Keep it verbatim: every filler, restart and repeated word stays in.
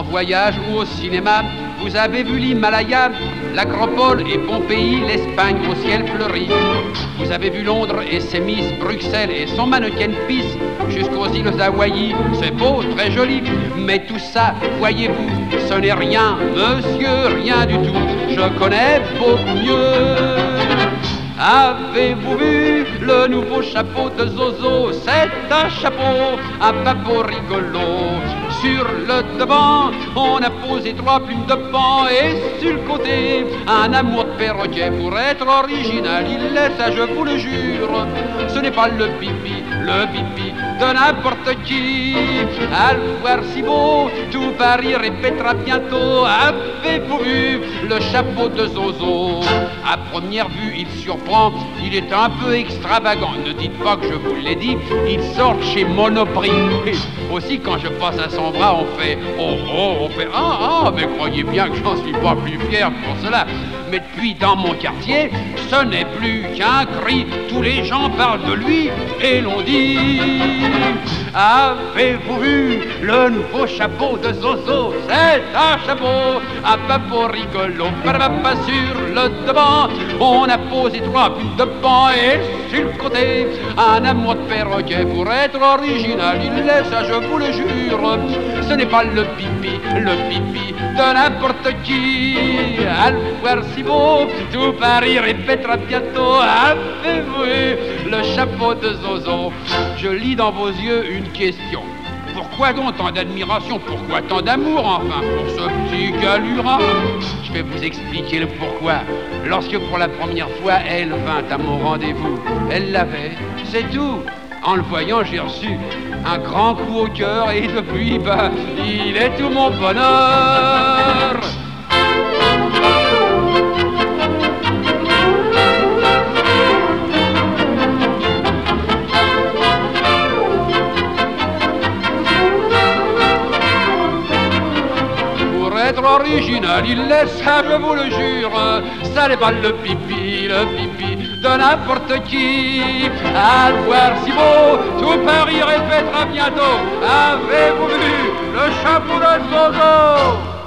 voyage ou au cinéma, vous avez vu l'Himalaya, l'Acropole et Pompéi, l'Espagne au ciel fleuri. Vous avez vu Londres et ses Miss, Bruxelles et son mannequin pisse, jusqu'aux îles Hawaï, c'est beau, très joli. Mais tout ça, voyez-vous, ce n'est rien, monsieur, rien du tout. Je connais beaucoup mieux. Avez-vous vu le nouveau chapeau de Zozo? C'est un chapeau, un papot rigolo. Sur le devant, on a posé trois plumes de pan et sur le côté, un amour de perroquet. Pour être original, il laisse, ça je vous le jure. Ce n'est pas le pipi, le pipi de n'importe qui. À le voir si beau, tout Paris répétera bientôt. Avez-vous vu le chapeau de Zozo? À première vue, il surprend, il est un peu extravagant. Ne dites pas que je vous l'ai dit, il sort chez Monoprix. Et aussi, quand je passe à son bras, on fait oh oh, on fait ah ah, mais croyez bien que j'en suis pas plus fier pour cela. Mais depuis dans mon quartier, ce n'est plus qu'un cri. Tous les gens parlent de lui et l'on dit: avez-vous vu le nouveau chapeau de Zozo? C'est un chapeau, un papot rigolo. Pas sur le devant, on a posé trois plumes de pan et sur le côté, un amour de perroquet. Pour être original, il laisse, ça je vous le jure. Ce n'est pas le pipi, le pipi de n'importe qui. À le voir si beau, tout Paris répétera bientôt: avez-vous vu le chapeau de Zozo? Je lis dans vos yeux une question. Pourquoi donc tant d'admiration? Pourquoi tant d'amour, enfin, pour ce petit galura? Je vais vous expliquer le pourquoi. Lorsque pour la première fois, elle vint à mon rendez-vous, elle l'avait, c'est tout. En le voyant, j'ai reçu un grand coup au cœur et depuis, bah, il est tout mon bonheur. Être original, il laisse, ça je vous le jure, ça n'est pas le pipi, le pipi de n'importe qui. À le voir si beau, tout Paris répétera bientôt: avez-vous vu le chapeau de Zozo?